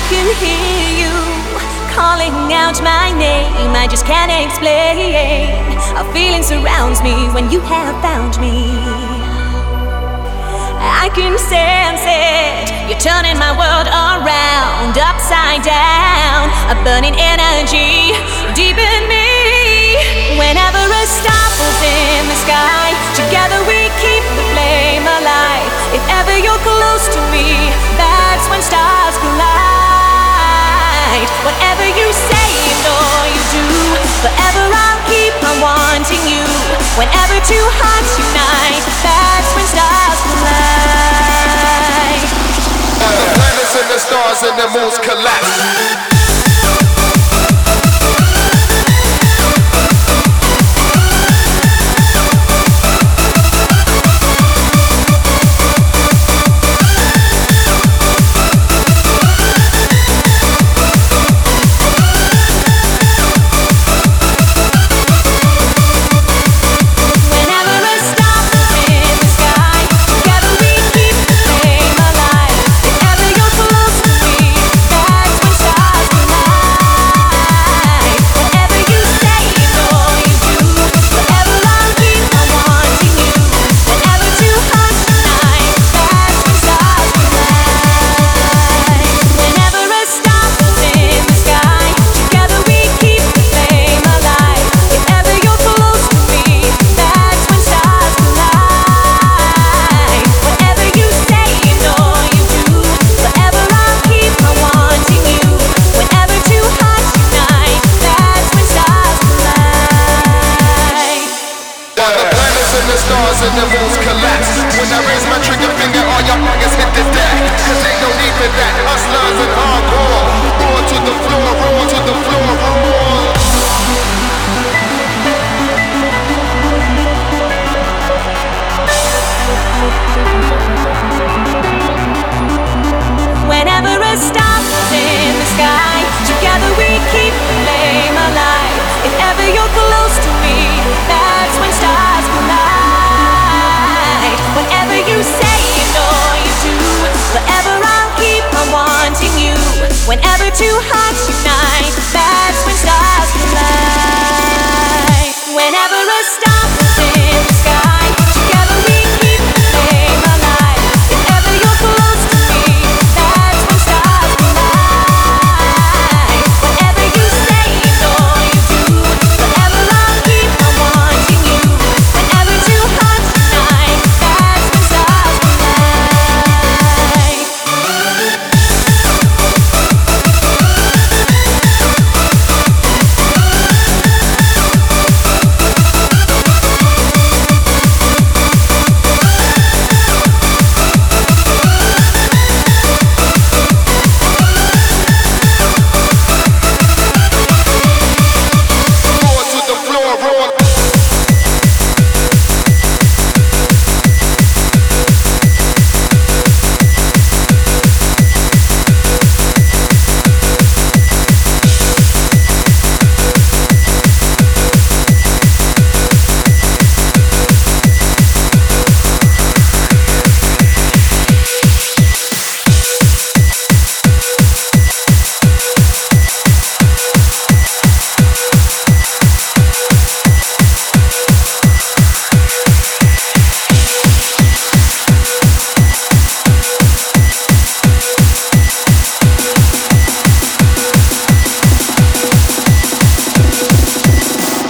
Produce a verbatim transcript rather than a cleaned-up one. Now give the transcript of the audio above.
can hear you calling out my name. I just can't explain. A feeling surrounds me when you have found me. I can sense it. You're turning my world around, upside down. A burning energy deep in me. Whenever a star falls in the sky, together we keep the flame alive. If ever you're close to me, that's when stars collide. Whatever you say or you do, forever I'll keep on wanting you. Whenever two hearts unite, that's when stars collide. The planets and the stars and the moons collapse. And the moons collapse. When I raise my trigger finger, all your niggas hit the deck. Cause ain't no need for that. Hustlers and hardcore. Roar to the floor, roar to the floor, roar. Whenever a star falls in the sky, together we keep the flame alive. If ever you're close to me, that's when stars collide. Whatever you say or you do, forever I'll keep on wanting you. Whenever two hearts